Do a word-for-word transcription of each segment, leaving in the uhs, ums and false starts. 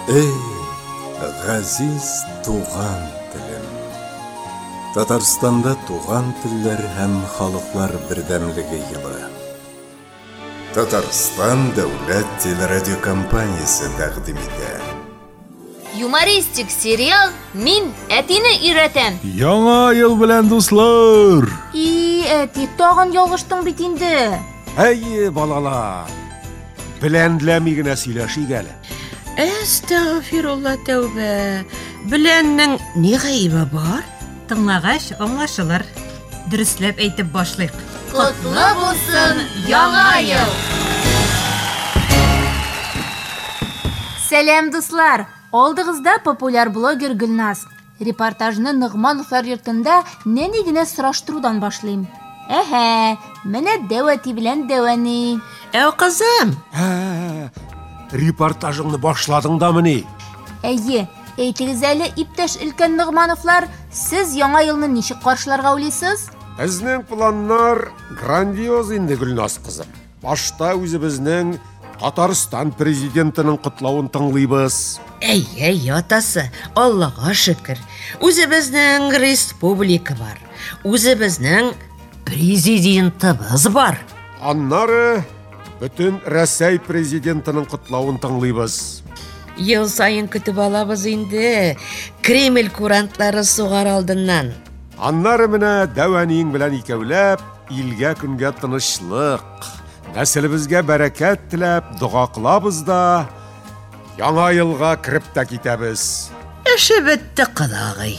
Эй, ғазиз туған тілім. Татарстанда туған тілдер һәм халыклар бердәмлеге елы. Татарстан дәүләт телерадиокомпаниясе тәкъдим итә. Юмористик сериал «Мин әтине өйрәтәм». Яңа ел белән, дуслар! И, әти, тагын ялгыштың бит инде. Әйе, балалар. Беләнләми генә сөйләшик әле. Әстәгъфирулла тәүбә. Беләннең ни гаебе бар? Тыңлагач аңлашылыр. Дөресләп әйтеп башлыйк. Котлы булсын яңа ел! Сәлам, дуслар! Алдыгызда популяр блогер Гөлназ. Репортажны Ныгмановлар йортында нәни генә сораштырудан башлыйм. Әһә, менә Дәвәти белән Дәвәни. Ә кызым, Ә, репортажыңны башладың да мени? Әйе, әйтегез әле, иптәш өлкән Ныгмановлар, сез яңа елны ничек каршыларга уйлыйсыз? Безнең планнар грандиоз инде, Гөлназ кызым. Башта үзебезнең Татарстан президентының котлавын тыңлыйбыз. әй-әй атасы, Аллага шөкер. Үзебезнең республика бар. Үзебезнең президентыбыз бар. Аннары бөтен Рәсәй президентының котлавын тыңлыйбыз. Ел сайын көтеп алабыз инде. Кремль курантлары сугар алдыннан. Аннары менә Дәвәниң белән икәүләп илгә көнгә тынычлык, нәселебезгә бәрәкәт теләп дуга кылабыз да яңа елга кирип тә китәбез. Эше бетте, кыдагый.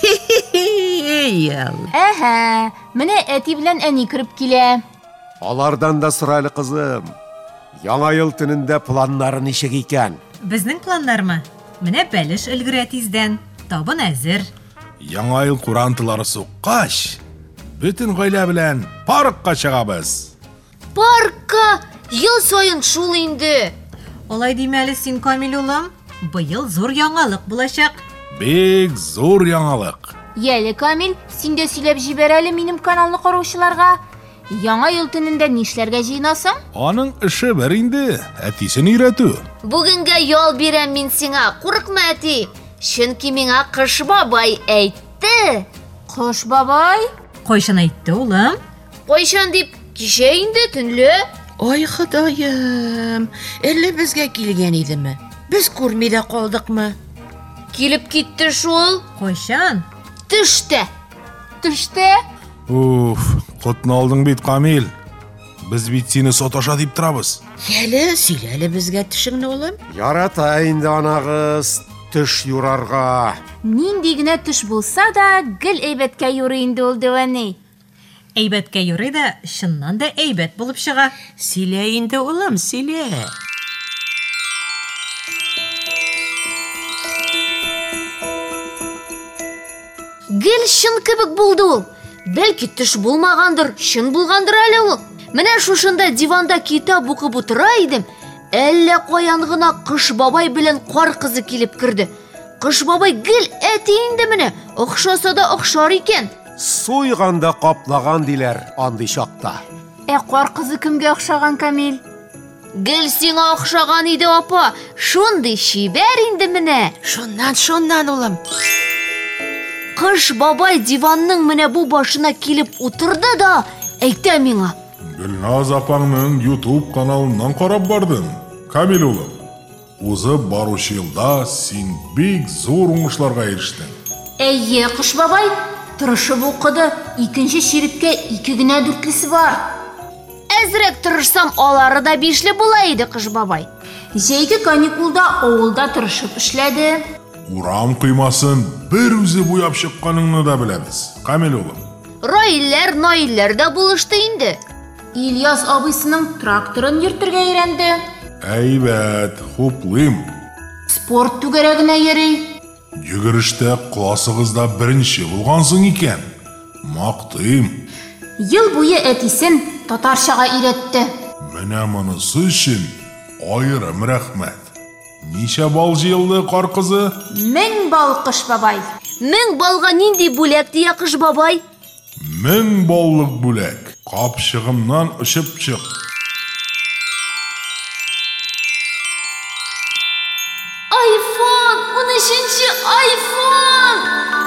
Ял. Әһә, менә әти белән әни кирип килә. Алардан да сорайлы кызым. Яңа ел төнендә планнары ничек икән? Безнең планнармы? Менә бәлеш өлгерә тиздән. Табын әзер. Яңа ел курантылары суккач, бөтен гаилә белән паркка чыгабыз. Паркка ел сайын шул инде. Алай димәле син, Камил улым, быел зур яңалык булачак. Бик зур яңалык. Яле, Камил, син дә сөйләп җибәр әле минем каналны караучыларга. Яңа ел төнендә нишләргә җыенасың? Аның эше бер инде, әтисен өйрәтү. Бүгенгә ял бирәм мин сиңа, курыкма әти. Чөнки миңа Кыш бабай әйтте. Кыш бабай? Кайчан әйтте улым? Кайчан дип, кичә инде төнле. Ай Ходаем, әллә безгә килгән идеме? Без күрми дә калдыкмы? Килеп китте шул. Кайчан? Төштә. Төштә? Уф, котны алдың бит, Камил. Без бит сине саташа дип торабыз. Әле сөйләле безгә төшеңне, улым. Ярата инде анагыз төш юрарга. Нинди генә төш булса да, гел әйбәткә юрый инде ул Дәвәни. Әйбәткә юрый да, шыннан да әйбәт булып чыга. Сөйлә инде, улым, сөйлә. Гел шын кебек булды ул. Бәлки төш булмагандыр, шын булгандыр әле ул. Менә шушында диванда китап укып утыра идем. Әллә каян гына Кыш бабай белән кар кызы килеп керде. Кыш бабай гел әти инде менә, охшаса да охшар икән. Суйганда каплаган диләр андый чакта. Ә кар кызы кемгә охшаган, Камил? Гел сиңа охшаган иде, апа. Шундый шибәр инде менә. Шуннан, шуннан, улым. Кыш бабай диванның менә бу башына килеп утырды да әйтә миңа. Гөлназ апаңның YouTube каналынан карап бардым. Камил улым, узып баручы елда син бик зур уңышларга ирештең. Әйе, Кыш бабай, тырышып укыды. Икенче ширеккә ике генә дүртлесе бар. Әзрәк тырышсам, алары да бишле була иде, Кыш бабай. Җәйге каникулда авылда тырышып эшләде. Урам кыймасын бер үзе буяп чыкканыңны да беләбез. Камил улым. Раилләр, наилләр дә булышты инде. Ильяс абыйсының тракторын йөртергә өйрәнде. Әйбәт, хуплыйм. Спорт түгәрәгенә йөри. Йөгерештә классыгызда беренче булгансың икән. Мактыйм. Ел буе әтисен татарчага өйрәтте. Менә монысы өчен аерым рәхмәт. Ничә бал җыелды, кар кызы? Мең бал, Кыш бабай. Мең балга нинди бүләк дия, Кыш бабай? Мең баллык бүләк. Капчыгымнан очып чык. iPhone! он үшінші iPhone!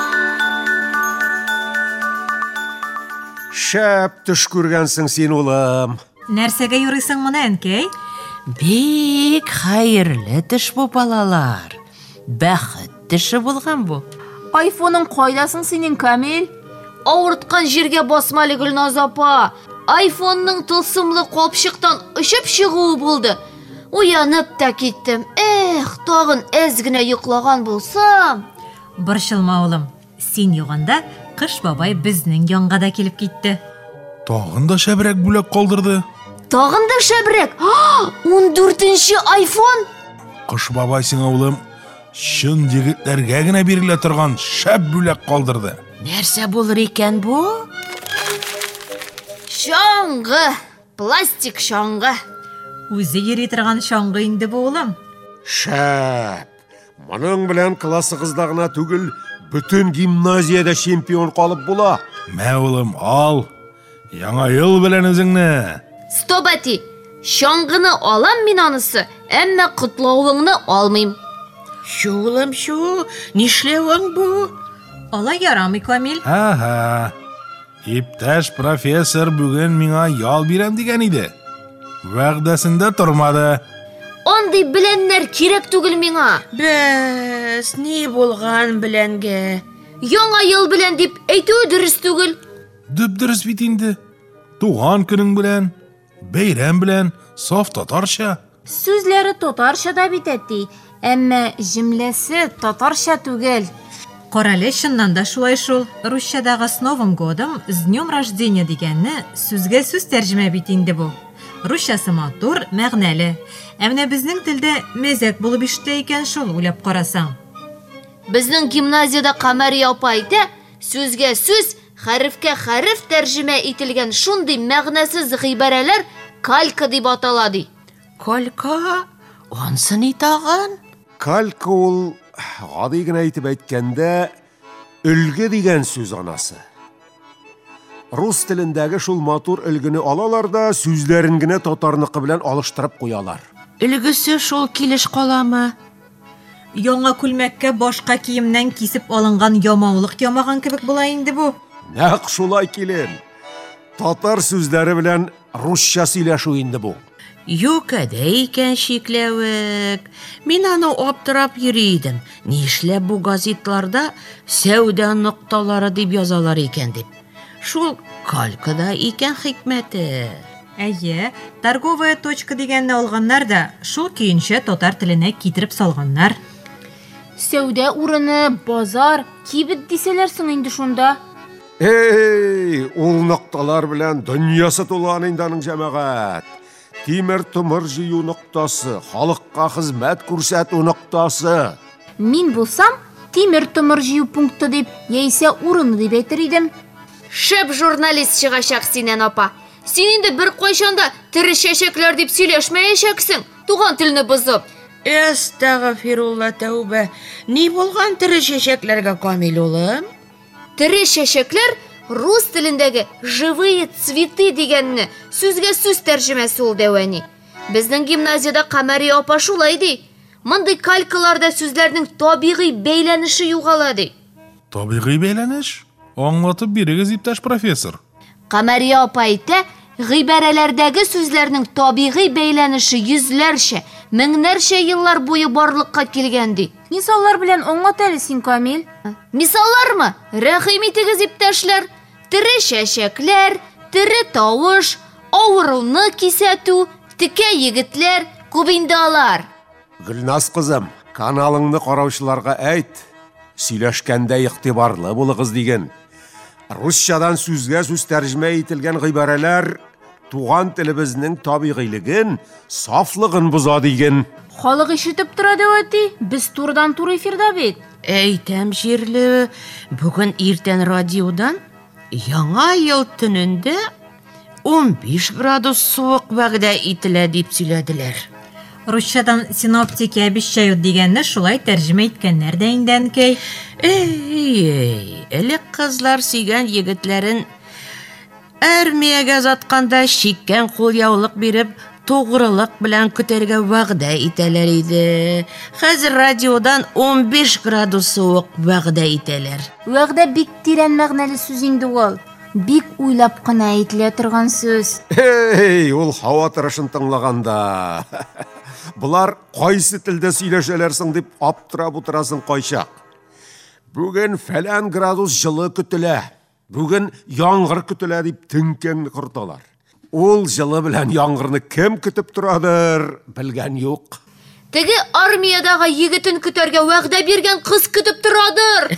Шәп төш күргәнсең син, улым. Нәрсәгә юрыйсың моны, әнкәй? Бик хәерле төш бу, балалар. Бәхет төше булган бу. Айфоның кайдасың синең, Камил? Авырткан җиргә басмалы, Гөлназ апа. iPhoneның тылсымлы капчыктан очып чыгуы булды. Уянып та киттем. Эх, тагын әз генә йоклаган булсам. Борчылма, улым. Син юганда Кыш бабай безнең янга да килеп китте. Тагын да шәбрәк бүләк калдырды. Тагын да шәбрәк. он дүртенче iPhone. Кыш бабай сиңа, улым, шын егетләргә генә бирелә торган шәп бүләк калдырды. Нәрсә булыр икән бу? Шаңгы, пластик шаңгы. Үзе йөри торган шаңгы инде бу, улым. Шәп. Моның белән классыгызда гына түгел, бүтән гимназиядә чемпион калып була. Мә, улым, ал. Яңа ел белән үзеңне. Стоп әти, шаңгыны алам мин анысы, әмма котлавыңны алмыйм. Шулым шу, нишләвең бу? Алай ярамый, Камил. Аха. Иптәш профессор бүген миңа ял бирәм дигән иде. Вәгъдәсендә тормады. Андый беләннәр кирәк түгел миңа. Бәс, ни булган беләнгә? Яңа ел белән дип әйтүе дөрес түгел. Дөп дөрес бит инде. Туган көнең белән, бәйрәм белән, саф татарча. Сүзләре татарча да бит әти, әмма җөмләсе татарча түгел. Карале, чыннан да шулай шул. Русчадагы с Новым годом, с днем рождения дигәнне сүзгә сүз тәрҗемә бит инде бу. Русчасы матур, мәгънәле. Ә менә безнең телдә мәзәк булып ишетә икән шул, уйлап карасаң. Безнең гимназиядә Камәрия апа әйтә, сүзгә сүз, хәрефкә хәреф тәрҗемә ителгән шундый мәгънәсез гыйбарәләр калька дип атала ди. Калька? Онсы ни тагын? Калька ул, гади генә итеп әйткәндә, өлге дигән сүз анасы. Рус телендәге шул матур өлгене алалар да сүзләрен генә татарныкы белән алыштырып куялар. Өлгесе шул килеш каламы? Яңа күлмәккә башка киемнән кисеп алынган ямаулык ямаган кебек була инде бу. Нәкъ шулай килен. Татар сүзләре белән русча сөйләшү инде бу. Юк әдә икән шикләвек. Мин аны аптырап йөридем. Нишләп бу газетларда сәүдә нокталары дип язалар икән дип. Шул калькада икән хикмәте. Әйе, торговая точка дигәнне алганнар да шул көенчә татар теленә китереп салганнар. Сәүдә урыны, базар, кибет дисәләрсең инде шунда. Эй, ул нокталар белән дөньясы тулган инде аның җәмәгать. Тимер тумыр җыю ноктасы, халыкка хезмәт күрсәтү ноктасы. Мин булсам, тимер томыр җыю пункты дип, яисә урыны дип әйтер идем. Шәп журналист чыгачак синен апа. Син инде бер кайчанда тере чәчәкләр дип сөйләшмәячәксең, туган телне бозып. Әстәгъфирулла тәүбә. Ни булган тере чәчәкләргә, Камил улым? Тере чәчәкләр рус телендәге живые цветы дигәнне сүзгә сүз тәрҗемәсе ул дәвани. Безнең гимназиядә Камәрия апа шулай ди. Мондый калькаларда сүзләрнең табигый бәйләнеше югала ди. Табигый бәйләнеш? Аңлатып бирегез, иптәш профессор. Камәрия апа әйтә, гыйбарәләрдәге сүзләрнең табигый бәйләнеше йөзләрчә, меңнәрчә еллар буе барлыкка килгән ди. Мисаллар белән аңлат әле син, Камил. Мисаллармы? Рәхим итегез, иптәшләр. Тере чәчәкләр, тере тавыш, авыруны кисәтү, текә егетләр, күп инде алар. Гөлназ кызым, каналыңны караучыларга әйт, сөйләшкәндә игътибарлы булыгыз диген. Русчадан сүзгә сүз тәрҗемә ителгән гыйбарәләр туган телебезнең табигыйлыгын, сафлыгын боза диген. Халык ишетеп тора дәвәти, без турыдан туры эфирда бит. Әйтәм җирле, бүген иртән радиодан яңа ел төнендә он биш градус суык вәгъдә ителә дип сөйләделәр. Русчадан синоптики обещают дигәнне шулай тәрҗемә иткәннәр дә инде, әнкәй. Эй, элек кызлар сөйгән егетләрен армиягә затканда чиккән кулъяулык биреп тугрылык белән көтәргә вәгъдә итәләр иде. Хәзер радиодан он биш градус суык вәгъдә итәләр. Вәгъдә бик тирән мәгънәле сүз инде ул. Бик уйлап кына әйтелә торган сүз. Эй, ул һава торышын тыңлаганда. Булар кайсы телдә сөйләшәләр соң дип аптырап утырасың кайчак. Бүген фәлән градус җылы көтелә. Бүген яңгыр көтелә дип теңкәңне кырталар. Ул җылы белән яңгырны кем көтеп торадыр, белгән юк. Теге армиядагы егетен көтәргә вәгъдә биргән кыз көтеп торадыр.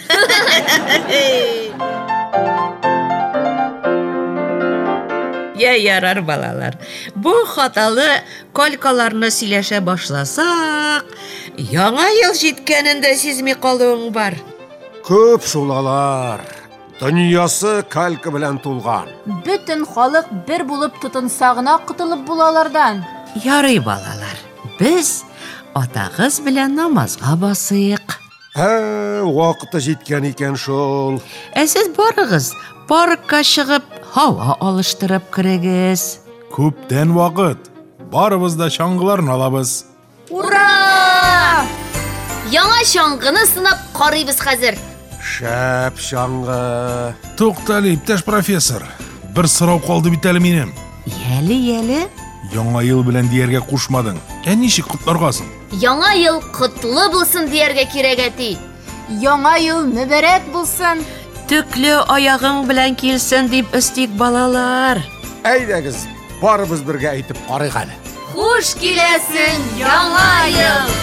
Я ярар балалар. Бу хаталы калькаларны сөйләшә башласак, яңа ел җиткәнендә сизми калуың бар. Көп шулалар. Дөньясы калька белән тулган. Бөтен халык бер булып тотынса гына кутылып булалардан. Ярый балалар. Без атагыз белән намазга басыйк. Ә, вакыты җиткән икән шул. Ә сез барыгыз, паркка чыгып, һава алыштырып кирегез. Күптән вакыт. Барыбыз да чаңгыларны алабыз. Ура! Яңа чаңгыны сынап карыйбыз хәзер. Шәп чаңгы. Туктале, иптәш профессор. Бер сорау калды бит әле минем. Яли, яли. Яңа ел белән дияргә кушмадың. Ә ничек котларгасың? Яңа ел котлы булсын дияргә кирәк әти. Яңа ел мөбарәк булсын. Төкле аягың белән килсен дип истик балалар. Әйдәгез, барыбыз бергә әйтеп карыйк әле. Хуш киләсең, яңа ел.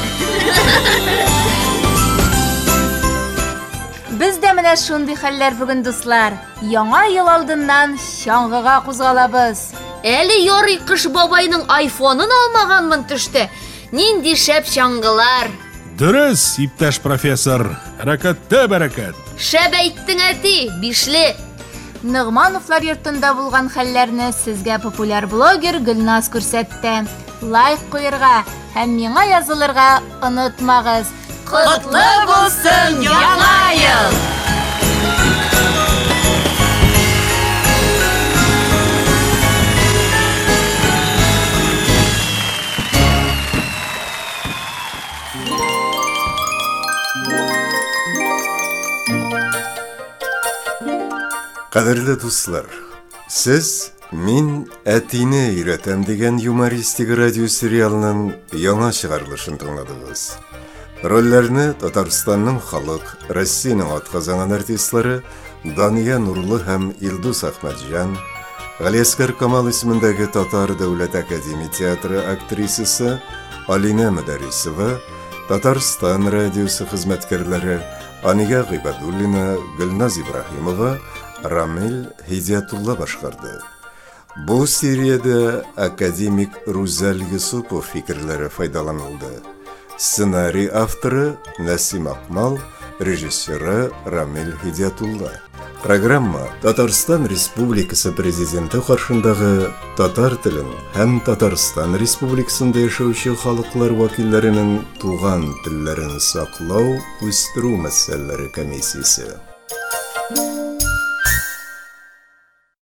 Без дә менә шундый хәлләр бүген дуслар. Яңа ел алдыннан чаңгыга кузгалабыз. Әле ярый кыш бабайның айфонын алмаганмын төште. Нинди шәп чаңгылар. Дөрес, иптәш профессор. Хәрәкәттә бәрәкәт. Шәп әйттең әти, бишле. Нигъмановлар йортында булган хәлләрне сезгә популяр блогер Гөлназ күрсәтте. Лайк куярга һәм миңа язылырга онытмагыз. Котлы булсын яңа ел. Кадерле дуслар, сез мин әтине өйрәтәм дигән юмористик радио сериалының яңа чыгарылышын тыңладыгыз. Рольләрне Татарстанның халык, Россиянең атказанган артистлары Дания Нурлы һәм Илдус Ахмәтҗан, Галиәскәр Камал исемендәге Татар дәүләт академия театры актрисасы Алина Мөдәрисова, Татарстан радиосы хезмәткәрләре Ания Гыйбадуллина, Гөлназ Ибраһимова, Рамил Хидиятулла башкарды. Бу сериядә академик Рузаль Юсупов фикерләре файдаланылды. Сценарий авторы Насим Акмал, режиссеры Рамил Хидиятулла. Программа Татарстан Республикасы президенты каршындагы татар телен һәм Татарстан Республикасында яшәүче халыклар вәкилләренең туган телләрен саклау, үстерү мәсьәләләре комиссиясе